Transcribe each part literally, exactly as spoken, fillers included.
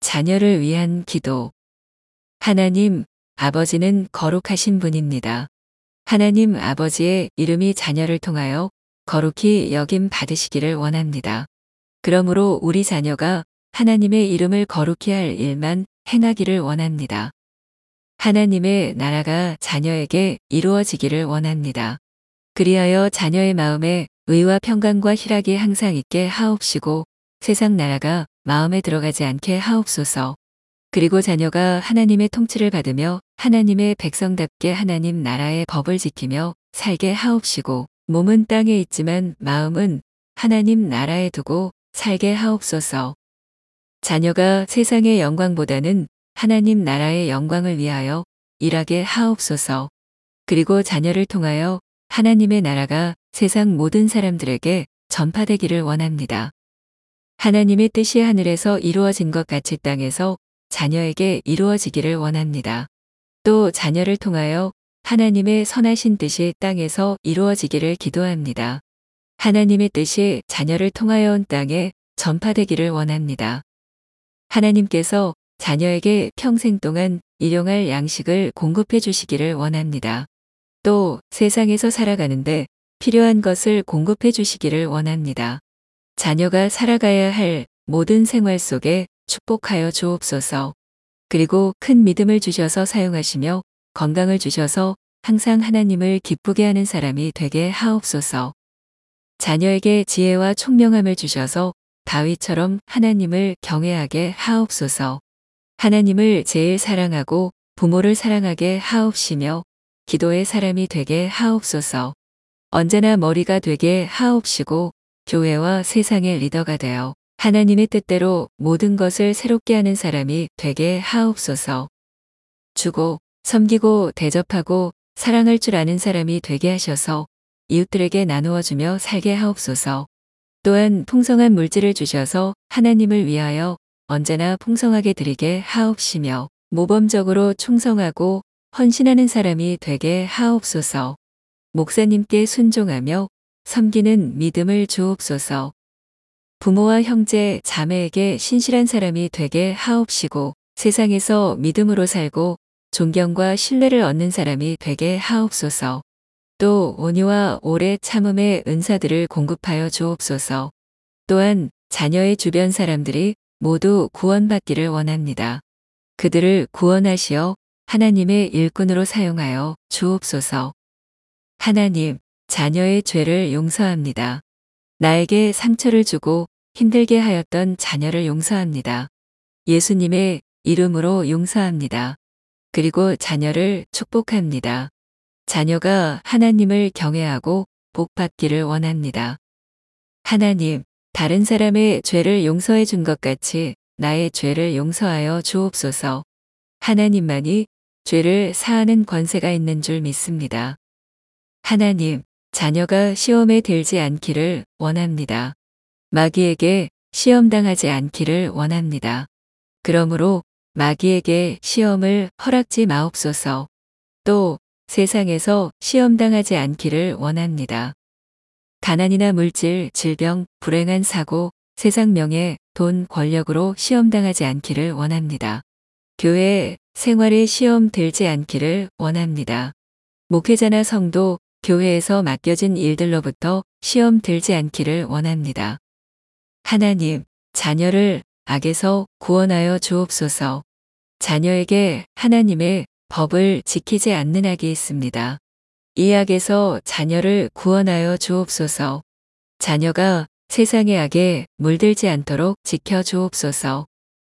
자녀를 위한 기도. 하나님 아버지는 거룩하신 분입니다. 하나님 아버지의 이름이 자녀를 통하여 거룩히 여김 받으시기를 원합니다. 그러므로 우리 자녀가 하나님의 이름을 거룩히 할 일만 행하기를 원합니다. 하나님의 나라가 자녀에게 이루어지기를 원합니다. 그리하여 자녀의 마음에 의와 평강과 희락이 항상 있게 하옵시고 세상 나라가 마음에 들어가지 않게 하옵소서. 그리고 자녀가 하나님의 통치를 받으며 하나님의 백성답게 하나님 나라의 법을 지키며 살게 하옵시고 몸은 땅에 있지만 마음은 하나님 나라에 두고 살게 하옵소서. 자녀가 세상의 영광보다는 하나님 나라의 영광을 위하여 일하게 하옵소서. 그리고 자녀를 통하여 하나님의 나라가 세상 모든 사람들에게 전파되기를 원합니다. 하나님의 뜻이 하늘에서 이루어진 것 같이 땅에서 자녀에게 이루어지기를 원합니다. 또 자녀를 통하여 하나님의 선하신 뜻이 땅에서 이루어지기를 기도합니다. 하나님의 뜻이 자녀를 통하여 온 땅에 전파되기를 원합니다. 하나님께서 자녀에게 평생 동안 일용할 양식을 공급해 주시기를 원합니다. 또 세상에서 살아가는데 필요한 것을 공급해 주시기를 원합니다. 자녀가 살아가야 할 모든 생활 속에 축복하여 주옵소서. 그리고 큰 믿음을 주셔서 사용하시며 건강을 주셔서 항상 하나님을 기쁘게 하는 사람이 되게 하옵소서. 자녀에게 지혜와 총명함을 주셔서 다윗처럼 하나님을 경외하게 하옵소서. 하나님을 제일 사랑하고 부모를 사랑하게 하옵시며 기도의 사람이 되게 하옵소서. 언제나 머리가 되게 하옵시고 교회와 세상의 리더가 되어 하나님의 뜻대로 모든 것을 새롭게 하는 사람이 되게 하옵소서. 주고 섬기고 대접하고 사랑할 줄 아는 사람이 되게 하셔서 이웃들에게 나누어 주며 살게 하옵소서. 또한 풍성한 물질을 주셔서 하나님을 위하여 언제나 풍성하게 드리게 하옵시며 모범적으로 충성하고 헌신하는 사람이 되게 하옵소서. 목사님께 순종하며 섬기는 믿음을 주옵소서. 부모와 형제, 자매에게 신실한 사람이 되게 하옵시고 세상에서 믿음으로 살고 존경과 신뢰를 얻는 사람이 되게 하옵소서. 또 온유와 오래 참음의 은사들을 공급하여 주옵소서. 또한 자녀의 주변 사람들이 모두 구원받기를 원합니다. 그들을 구원하시어 하나님의 일꾼으로 사용하여 주옵소서. 하나님, 자녀의 죄를 용서합니다. 나에게 상처를 주고 힘들게 하였던 자녀를 용서합니다. 예수님의 이름으로 용서합니다. 그리고 자녀를 축복합니다. 자녀가 하나님을 경외하고 복받기를 원합니다. 하나님, 다른 사람의 죄를 용서해 준 것 같이 나의 죄를 용서하여 주옵소서. 하나님만이 죄를 사하는 권세가 있는 줄 믿습니다. 하나님, 자녀가 시험에 들지 않기를 원합니다. 마귀에게 시험당하지 않기를 원합니다. 그러므로 마귀에게 시험을 허락지 마옵소서. 또 세상에서 시험당하지 않기를 원합니다. 가난이나 물질, 질병, 불행한 사고, 세상 명예, 돈, 권력으로 시험당하지 않기를 원합니다. 교회 생활에 시험 들지 않기를 원합니다. 목회자나 성도, 교회에서 맡겨진 일들로부터 시험 들지 않기를 원합니다. 하나님, 자녀를 악에서 구원하여 주옵소서. 자녀에게 하나님의 법을 지키지 않는 악이 있습니다. 이 악에서 자녀를 구원하여 주옵소서. 자녀가 세상의 악에 물들지 않도록 지켜 주옵소서.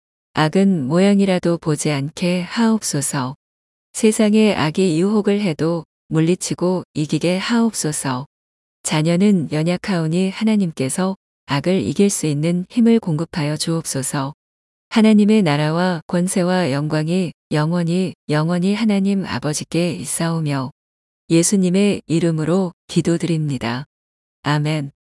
악은 모양이라도 보지 않게 하옵소서. 세상의 악이 유혹을 해도 물리치고 이기게 하옵소서. 자녀는 연약하오니 하나님께서 악을 이길 수 있는 힘을 공급하여 주옵소서. 하나님의 나라와 권세와 영광이 영원히 영원히 하나님 아버지께 있사오며 예수님의 이름으로 기도드립니다. 아멘.